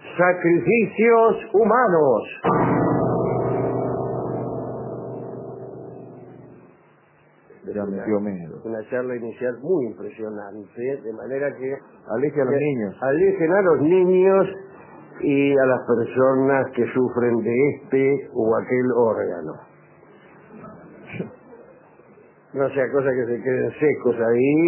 Sacrificios humanos. Ya me dio miedo. Una charla inicial muy impresionante, de manera que Aleje a los niños. alejen a los niños y a las personas que sufren de este o aquel órgano. No sea cosa que se queden secos ahí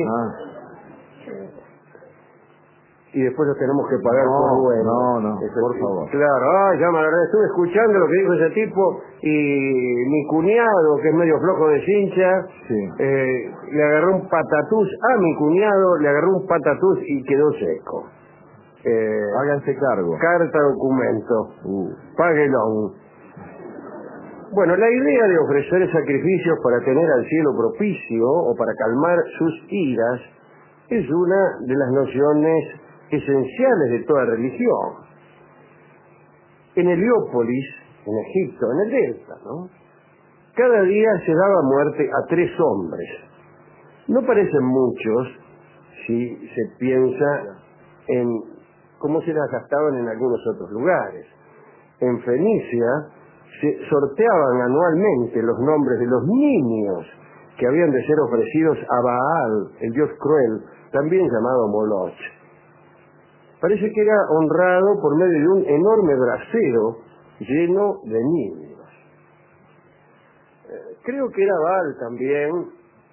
y después los tenemos que pagar por bueno. No, por favor. Claro, ya me agarré, estuve escuchando lo que dijo ese tipo y mi cuñado, que es medio flojo de cincha, le agarró un patatús a mi cuñado, le agarró un patatús y quedó seco. Háganse cargo. Carta documento. Páguelo. Bueno, la idea de ofrecer sacrificios para tener al cielo propicio o para calmar sus iras es una de las nociones esenciales de toda religión. En Heliópolis, en Egipto, en el Delta, ¿no? Cada día se daba muerte a 3 hombres. No parecen muchos si se piensa en cómo se las gastaban en algunos otros lugares. En Fenicia se sorteaban anualmente los nombres de los niños que habían de ser ofrecidos a Baal, el dios cruel, también llamado Moloch. Parece que era honrado por medio de un enorme brasero lleno de niños. Creo que era Baal también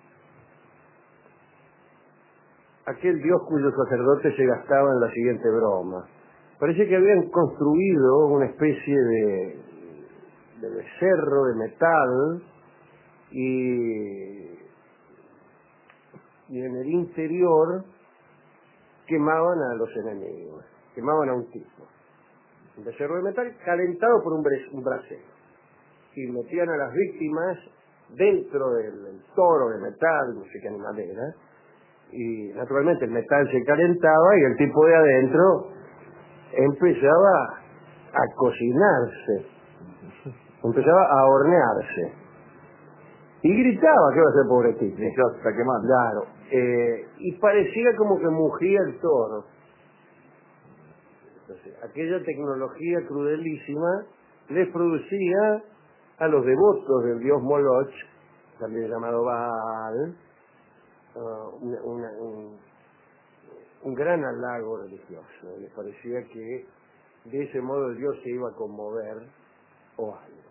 aquel dios cuyos sacerdotes se gastaban en la siguiente broma. Parece que habían construido una especie de becerro de metal y en el interior quemaban a los enemigos, quemaban a un tipo. Un becerro de metal calentado por un brasero. Y metían a las víctimas dentro del toro de metal, no sé qué animal era, y naturalmente el metal se calentaba y el tipo de adentro empezaba a cocinarse, empezaba a hornearse. Y gritaba, ¿qué va a hacer pobre tipo? Está quemando. Claro. Y parecía como que mugía el toro. Entonces, aquella tecnología crudelísima les producía a los devotos del dios Moloch, también llamado Baal, un gran halago religioso. Les parecía que de ese modo el dios se iba a conmover o algo.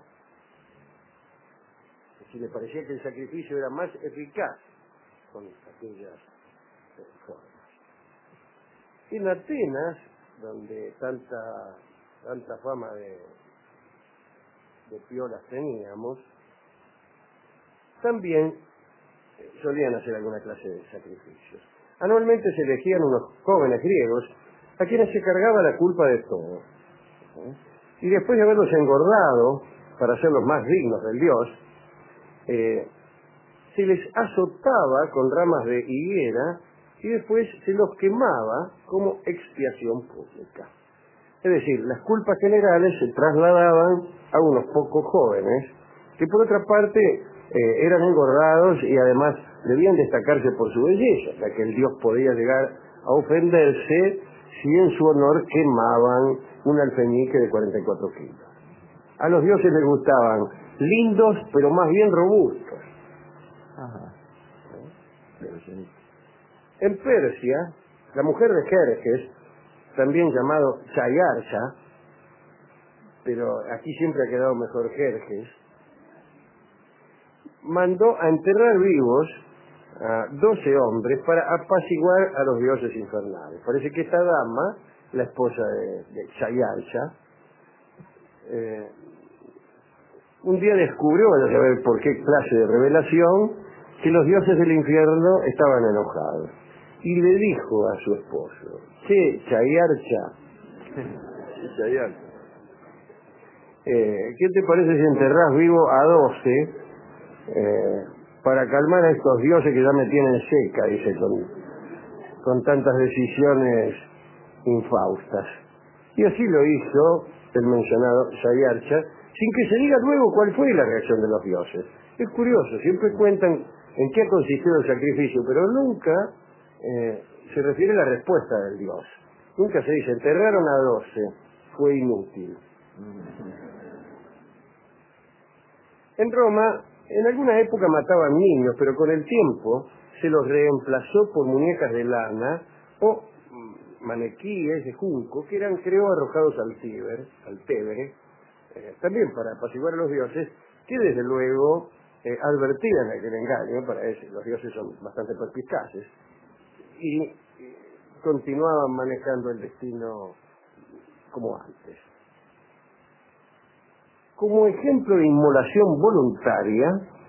Si le parecía que el sacrificio era más eficaz con aquellas formas. En Atenas, donde tanta fama de piolas teníamos, también solían hacer alguna clase de sacrificios. Anualmente se elegían unos jóvenes griegos a quienes se cargaba la culpa de todo. Y después de haberlos engordado para hacerlos más dignos del dios, se les azotaba con ramas de higuera y después se los quemaba como expiación pública. Es decir, las culpas generales se trasladaban a unos pocos jóvenes que por otra parte eran engordados y además debían destacarse por su belleza, ya que el dios podía llegar a ofenderse si en su honor quemaban un alfeñique de 44 kilos. A los dioses les gustaban lindos, pero más bien robustos. Ajá. En Persia, la mujer de Jerjes, también llamado Chayarcha, pero aquí siempre ha quedado mejor Jerjes, mandó a enterrar vivos a 12 hombres para apaciguar a los dioses infernales. Parece que esta dama, la esposa de Chayarcha, un día descubrió, a saber por qué clase de revelación, que los dioses del infierno estaban enojados. Y le dijo a su esposo: che, Chayarcha, ¿qué te parece si enterrás vivo a 12 para calmar a estos dioses que ya me tienen seca, dice, con tantas decisiones infaustas? Y así lo hizo el mencionado Chayarcha, sin que se diga luego cuál fue la reacción de los dioses. Es curioso, siempre cuentan en qué ha consistido el sacrificio, pero nunca se refiere a la respuesta del dios. Nunca se dice, enterraron a 12. fue inútil. En Roma, en alguna época mataban niños, pero con el tiempo se los reemplazó por muñecas de lana o maniquíes de junco que eran, creo, arrojados al Tévere, también para apaciguar a los dioses, que desde luego advertían aquel engaño. Para eso los dioses son bastante perspicaces y continuaban manejando el destino como antes. Como ejemplo de inmolación voluntaria,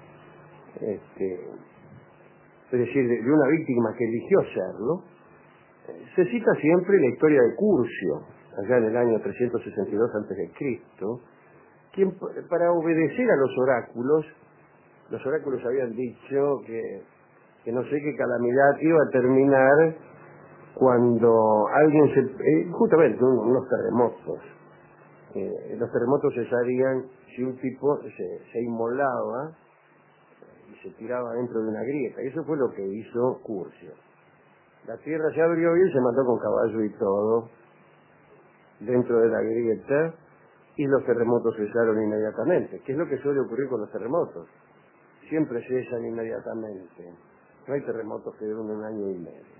es decir, de una víctima que eligió serlo, se cita siempre la historia de Curcio, allá en el año 362 a.C., quien, para obedecer a los oráculos habían dicho que no sé qué calamidad iba a terminar cuando alguien justamente unos terremotos. Los terremotos cesarían si un tipo se inmolaba y se tiraba dentro de una grieta. Y eso fue lo que hizo Curcio. La tierra se abrió y él se mató con caballo y todo dentro de la grieta, y los terremotos cesaron inmediatamente. ¿Qué es lo que suele ocurrir con los terremotos? Siempre cesan inmediatamente. No hay terremotos que duren 1 año y medio.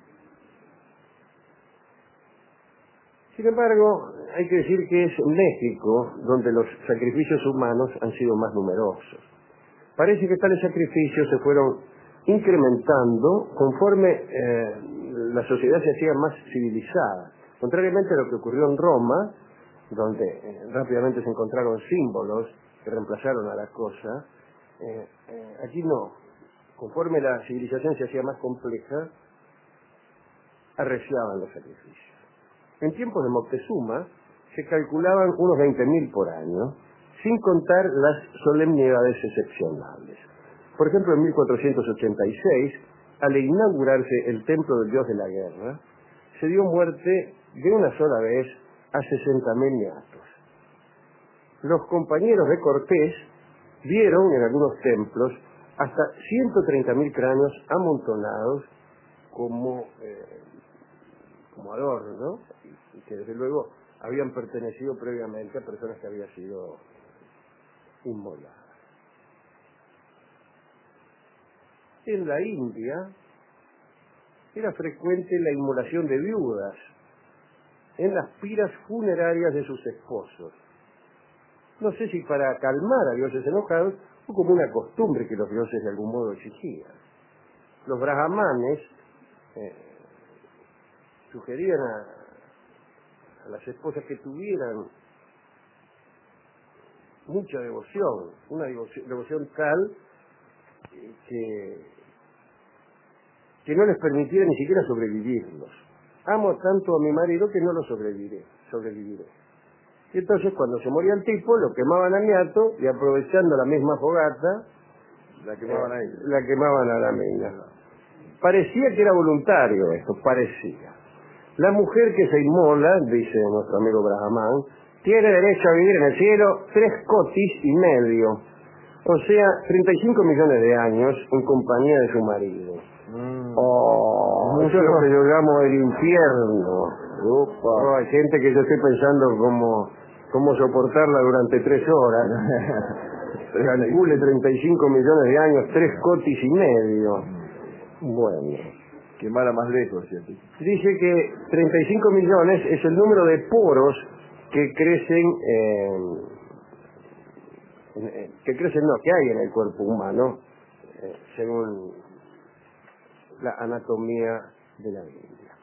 Sin embargo, hay que decir que es México donde los sacrificios humanos han sido más numerosos. Parece que tales sacrificios se fueron incrementando conforme la sociedad se hacía más civilizada. Contrariamente a lo que ocurrió en Roma, donde rápidamente se encontraron símbolos que reemplazaron a la cosa, aquí no. Conforme la civilización se hacía más compleja, arreciaban los sacrificios. En tiempos de Moctezuma se calculaban unos 20.000 por año, sin contar las solemnidades excepcionales. Por ejemplo, en 1486, al inaugurarse el templo del dios de la guerra, se dio muerte de una sola vez a 60.000 niatos. Los compañeros de Cortés vieron en algunos templos hasta 130.000 cráneos amontonados como adorno, ¿no? Y que desde luego habían pertenecido previamente a personas que habían sido inmoladas. En la India era frecuente la inmolación de viudas en las piras funerarias de sus esposos. No sé si para calmar a dioses enojados o como una costumbre que los dioses de algún modo exigían. Los brahmanes sugerían a las esposas que tuvieran mucha devoción, una devoción tal que no les permitiera ni siquiera sobrevivirlos. Amo tanto a mi marido que no lo sobreviviré. Y entonces cuando se moría el tipo, lo quemaban al niato y aprovechando la misma fogata, la quemaban a la mina. Parecía que era voluntario esto, parecía. La mujer que se inmola, dice nuestro amigo Brahman, tiene derecho a vivir en el cielo 3 cotis y medio, o sea, 35 millones de años en compañía de su marido. Eso es lo que yo llamo el infierno. Hay gente que yo estoy pensando cómo soportarla durante 3 horas. Calcule 35 millones de años, 3 cotis y medio. Bueno. Quemara más lejos, ¿cierto? Dice que 35 millones es el número de poros que crecen, que hay en el cuerpo humano, según la anatomía de la Biblia.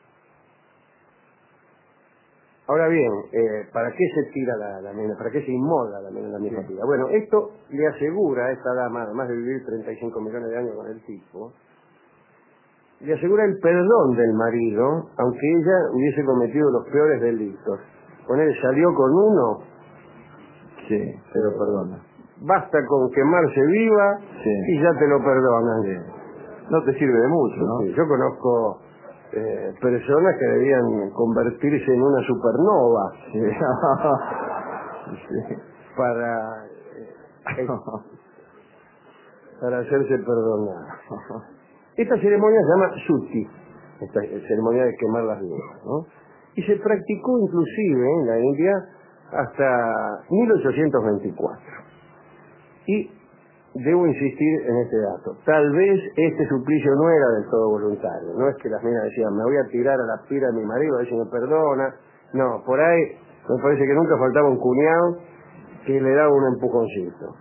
Ahora bien, ¿para qué se tira la mina? ¿Para qué se inmola la mina en la misma tira? Bueno, esto le asegura a esta dama, además de vivir 35 millones de años con el tipo, le asegura el perdón del marido, aunque ella hubiese cometido los peores delitos. Con él salió con uno, sí, te lo perdona. Basta con quemarse viva, sí, y ya te lo perdonan. Sí. No te sirve de mucho, ¿no? Sí, yo conozco personas que debían convertirse en una supernova Sí. para hacerse perdonar. Esta ceremonia se llama Suti, esta ceremonia de quemar las vivas, ¿no? y se practicó inclusive en la India hasta 1824. Y debo insistir en este dato. Tal vez este suplicio no era del todo voluntario. No es que las minas decían, me voy a tirar a la pira de mi marido a ver si me perdona. No, por ahí me parece que nunca faltaba un cuñado que le daba un empujoncito.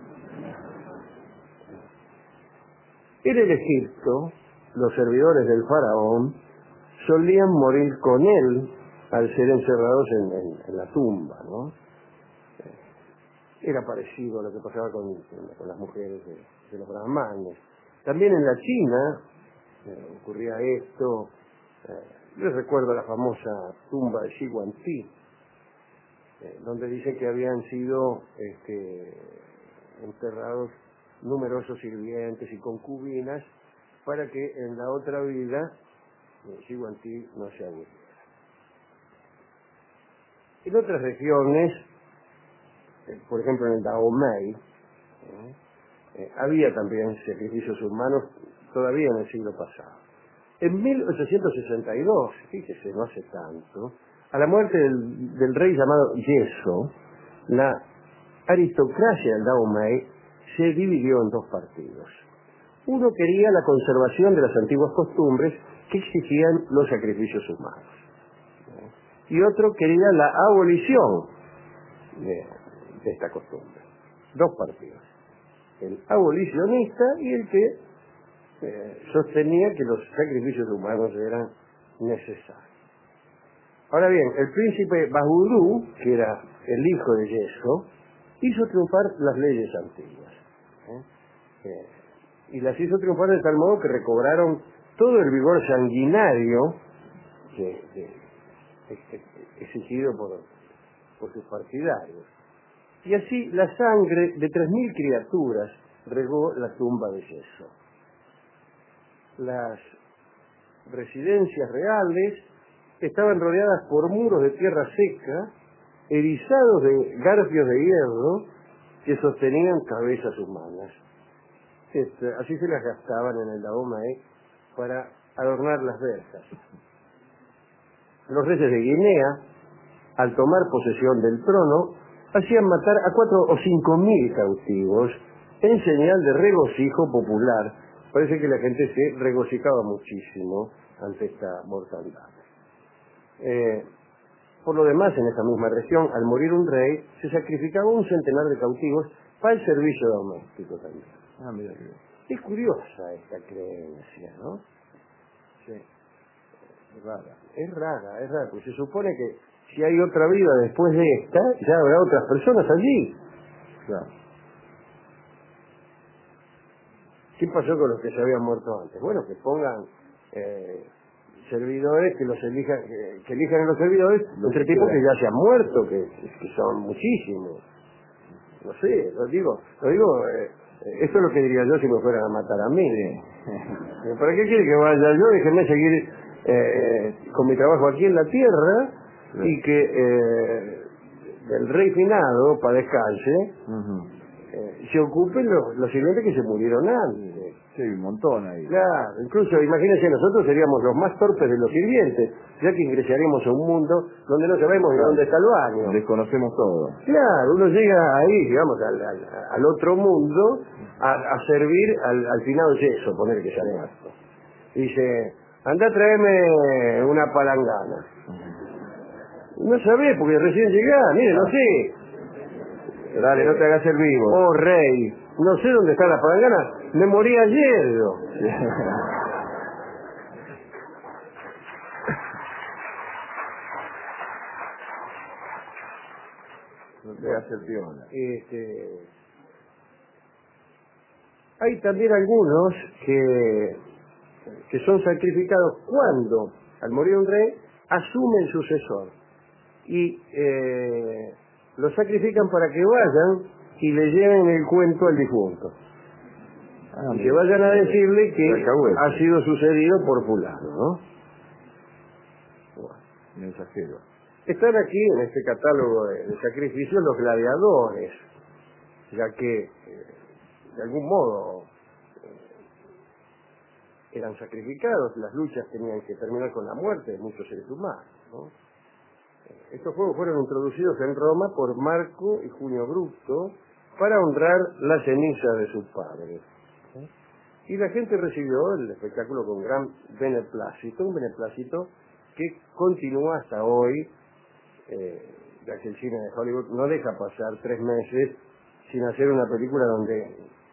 En el Egipto, los servidores del faraón solían morir con él al ser encerrados en la tumba, ¿no? Era parecido a lo que pasaba con las mujeres de los brahmanes. También en la China ocurría esto. Yo recuerdo la famosa tumba de Xi Guangti, donde dice que habían sido enterrados numerosos sirvientes y concubinas para que en la otra vida Xi Guangti no se aburriera. En otras regiones, por ejemplo en el Dahomey, había también sacrificios humanos todavía en el siglo pasado. En 1862, fíjese, no hace tanto, a la muerte del rey llamado Yeso, la aristocracia del Dahomey se dividió en dos partidos. Uno quería la conservación de las antiguas costumbres que exigían los sacrificios humanos. Y otro quería la abolición de esta costumbre. Dos partidos. El abolicionista y el que sostenía que los sacrificios humanos eran necesarios. Ahora bien, el príncipe Bahudú, que era el hijo de Yeso, hizo triunfar las leyes antiguas. Y las hizo triunfar de tal modo que recobraron todo el vigor sanguinario exigido por sus partidarios. Y así la sangre de 3.000 criaturas regó la tumba de Yeso. Las residencias reales estaban rodeadas por muros de tierra seca, erizados de garfios de hierro que sostenían cabezas humanas. Así se las gastaban en el Dahomey para adornar las verjas. Los reyes de Guinea, al tomar posesión del trono, hacían matar a 4.000 o 5.000 cautivos en señal de regocijo popular. Parece que la gente se regocijaba muchísimo ante esta mortandad. Por lo demás, en esa misma región, al morir un rey, se sacrificaba un centenar de cautivos para el servicio doméstico también. Ah, mira que bien. Es curiosa esta creencia, ¿no? Sí. Es rara, porque se supone que si hay otra vida después de esta, ya habrá otras personas allí. Claro. ¿Qué pasó con los que se habían muerto antes? Bueno, que pongan servidores, que los elijan, que elijan a los servidores entre tipos que ya se han muerto, que son muchísimos. No sé, lo digo, esto es lo que diría yo si me fueran a matar a mí. Sí. ¿Para qué quiere que vaya yo? Déjenme seguir con mi trabajo aquí en la tierra, sí, y que el rey finado, para descanse, se ocupen los sirvientes que se murieron antes. Sí, un montón ahí. Claro, incluso imagínense, nosotros seríamos los más torpes de los sirvientes, ya que ingresaríamos a un mundo donde no sabemos ni dónde está el baño. Desconocemos todo. Claro, uno llega ahí, digamos, al otro mundo a servir al finado Yeso, poner que sale esto. Dice, anda a traerme una palangana. No sabés, porque recién llegás, mire, no sé. Dale, no te hagas el vivo. Oh, rey, no sé dónde está la palangana, me morí ayer. No te hagas el piola. Hay también algunos que son sacrificados cuando, al morir un rey, asume el sucesor. Y lo sacrifican para que vayan y le lleven el cuento al difunto. Y que vayan a decirle que ha sido sucedido por fulano, ¿no? Bueno. Mensajero. Están aquí en este catálogo de sacrificios los gladiadores, ya que de algún modo eran sacrificados, las luchas tenían que terminar con la muerte de muchos seres humanos, ¿no? Estos juegos fueron introducidos en Roma por Marco y Junio Bruto para honrar la ceniza de sus padres. Y la gente recibió el espectáculo con gran beneplácito, un beneplácito que continúa hasta hoy, ya que el cine de Hollywood no deja pasar 3 meses sin hacer una película donde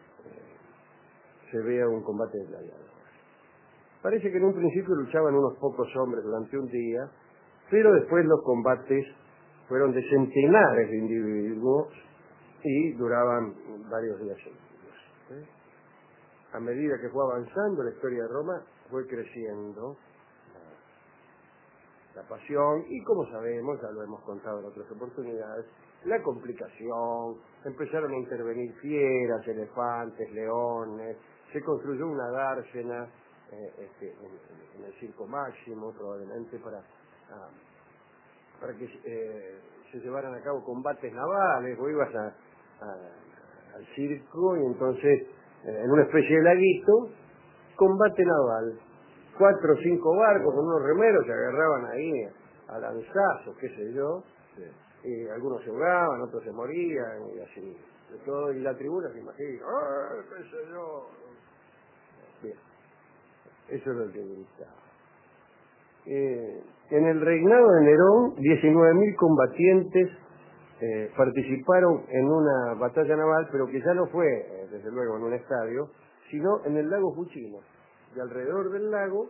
se vea un combate de gladiadores. Parece que en un principio luchaban unos pocos hombres durante un día, pero después los combates fueron de centenares de individuos y duraban varios días seguidos. A medida que fue avanzando la historia de Roma, fue creciendo la pasión y, como sabemos, ya lo hemos contado en otras oportunidades, la complicación, empezaron a intervenir fieras, elefantes, leones, se construyó una dársena en el Circo Máximo, probablemente para que se llevaran a cabo combates navales. Vos ibas al circo y entonces, en una especie de laguito, combate naval. 4 o 5 barcos con unos remeros se agarraban ahí a lanzazos, qué sé yo, y algunos se ahogaban, otros se morían, y así, de todo, y la tribuna se imagina, ¡ah, qué sé yo! Bien, eso es lo que gritaba. En el reinado de Nerón, 19.000 combatientes participaron en una batalla naval, pero que ya no fue, desde luego, en un estadio, sino en el lago Fucino. Y alrededor del lago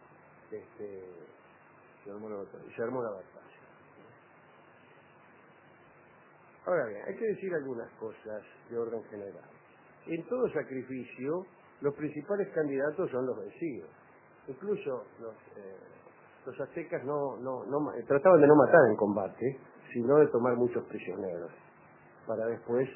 se armó la batalla. Ahora bien, hay que decir algunas cosas de orden general. En todo sacrificio, los principales candidatos son los vencidos. Incluso los aztecas trataban de no matar en combate, sino de tomar muchos prisioneros, para después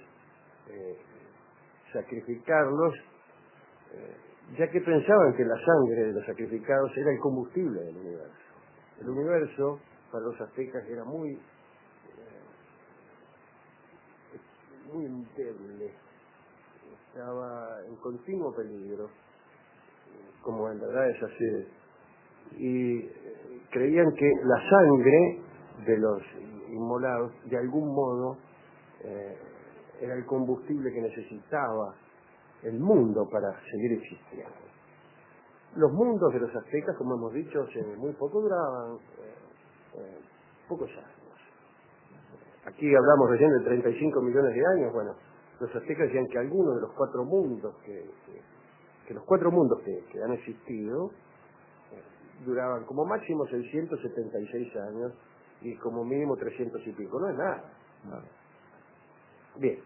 sacrificarlos, ya que pensaban que la sangre de los sacrificados era el combustible del universo. El universo, para los aztecas, era muy endeble, estaba en continuo peligro, como en verdad es así, y creían que la sangre de los inmolados, de algún modo, era el combustible que necesitaba el mundo para seguir existiendo. Los mundos de los aztecas, como hemos dicho, muy poco duraban, pocos años. Aquí hablamos recién de 35 millones de años. Bueno, los aztecas decían que algunos de los 4 mundos que han existido duraban como máximo 676 años y como mínimo 300 y pico. No es nada. No. Bien.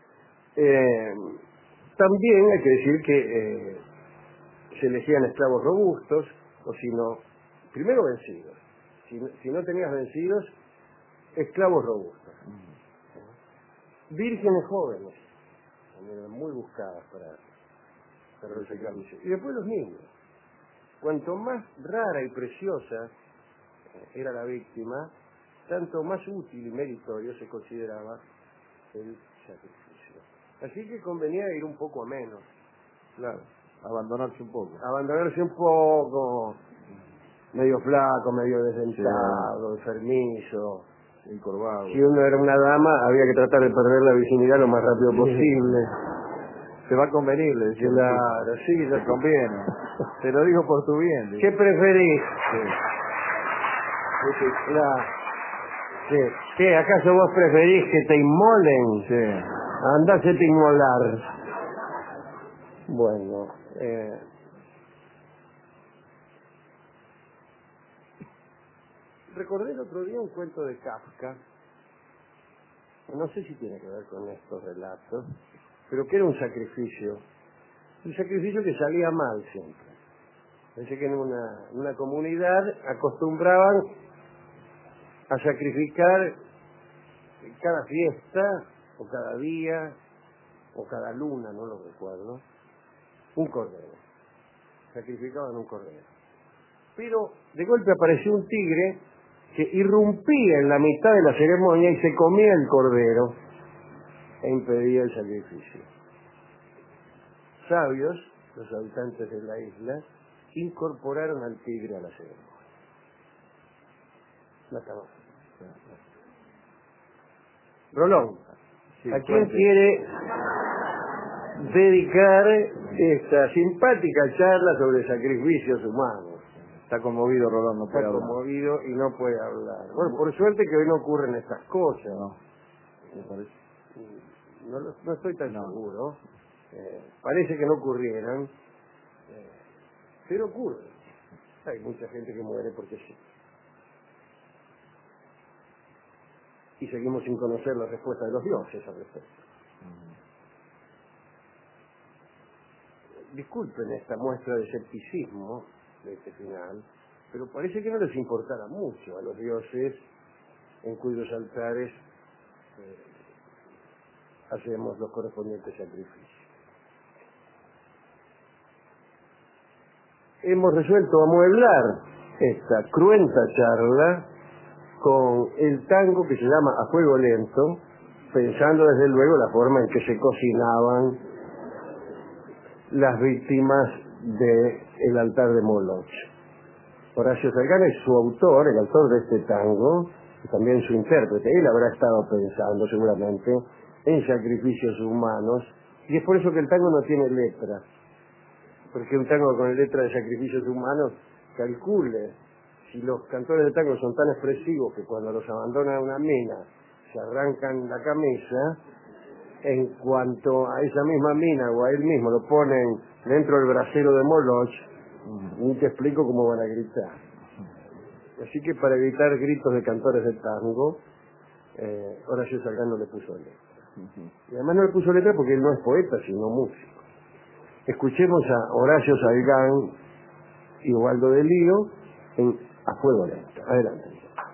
También hay que decir que se elegían esclavos robustos, o si no, primero vencidos. Si no tenías vencidos, esclavos robustos. Vírgenes jóvenes, también eran muy buscadas para los esclavos. Y después los niños. Cuanto más rara y preciosa era la víctima, tanto más útil y meritorio se consideraba el sacrificio. Así que convenía ir un poco a menos. Claro, abandonarse un poco. Abandonarse un poco, medio flaco, medio desdentado, enfermizo, encorvado. Si uno era una dama, había que tratar de perder la virginidad lo más rápido posible. Te va a convenir, le decía. Claro, sí, te conviene. Te lo digo por tu bien. ¿Qué preferís? Sí. Claro. Sí. ¿Qué? ¿Acaso vos preferís que te inmolen? Sí. Andásete a inmolar. Bueno, recordé el otro día un cuento de Kafka, no sé si tiene que ver con estos relatos, pero que era un sacrificio que salía mal siempre. Pensé que en una comunidad acostumbraban a sacrificar cada fiesta, o cada día, o cada luna, no lo recuerdo, un cordero. Sacrificaban un cordero. Pero de golpe apareció un tigre que irrumpía en la mitad de la ceremonia y se comía el cordero e impedía el sacrificio. Sabios, los habitantes de la isla, incorporaron al tigre a la ceremonia. No estaba. Rolón, Sí, ¿a quién cuente. quiere dedicar esta simpática charla sobre sacrificios humanos? Está conmovido, Rolón, no puede Está hablar. conmovido y no puede hablar. Bueno, por suerte que hoy no ocurren estas cosas. No, me parece. No estoy tan No. seguro. Parece que no ocurrieran, pero ocurre. Hay mucha gente que muere porque sí. Y seguimos sin conocer la respuesta de los dioses al respecto. Disculpen esta muestra de escepticismo de este final, pero parece que no les importara mucho a los dioses en cuyos altares hacemos los correspondientes sacrificios. Hemos resuelto amueblar esta cruenta charla con el tango que se llama A Fuego Lento, pensando desde luego la forma en que se cocinaban las víctimas del altar de Moloch. Horacio Salgán es su autor, el autor de este tango, y también su intérprete. Él habrá estado pensando seguramente en sacrificios humanos, y es por eso que el tango no tiene letra, porque un tango con letra de sacrificios humanos, calcule, si los cantores de tango son tan expresivos que cuando los abandona una mina se arrancan la camisa, en cuanto a esa misma mina o a él mismo lo ponen dentro del brasero de Moloch, ni te explico cómo van a gritar. Así que para evitar gritos de cantores de tango, Horacio Salgán no le puso letra. Y además no le puso letra porque él no es poeta, sino músico. Escuchemos a Horacio Salgán y Ubaldo de Lío en A Fuego Lento. Adelante.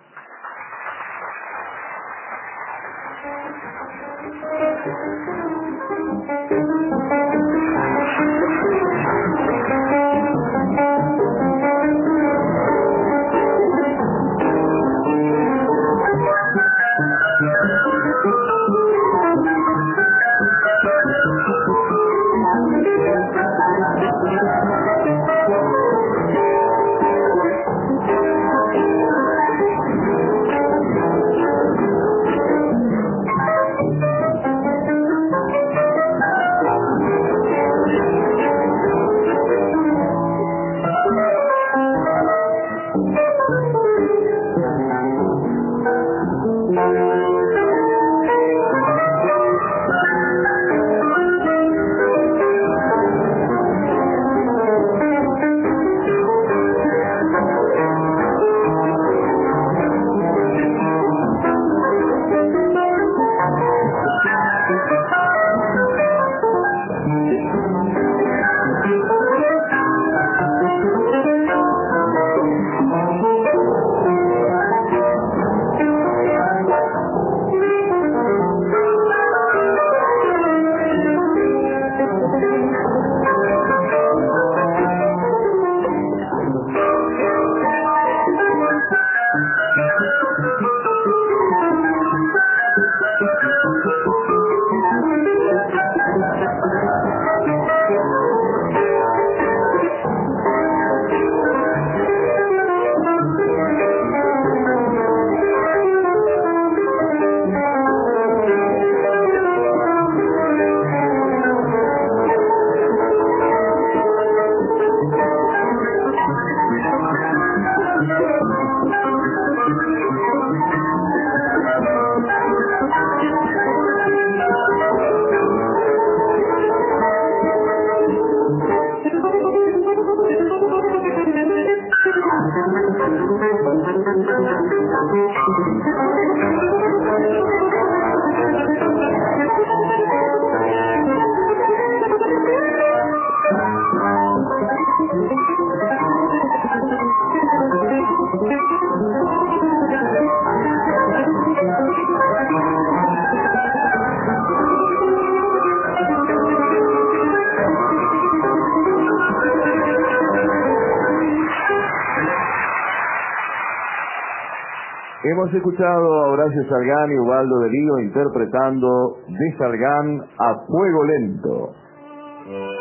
Hemos escuchado a Horacio Salgán y Ubaldo de Lío interpretando de Salgán A Fuego Lento.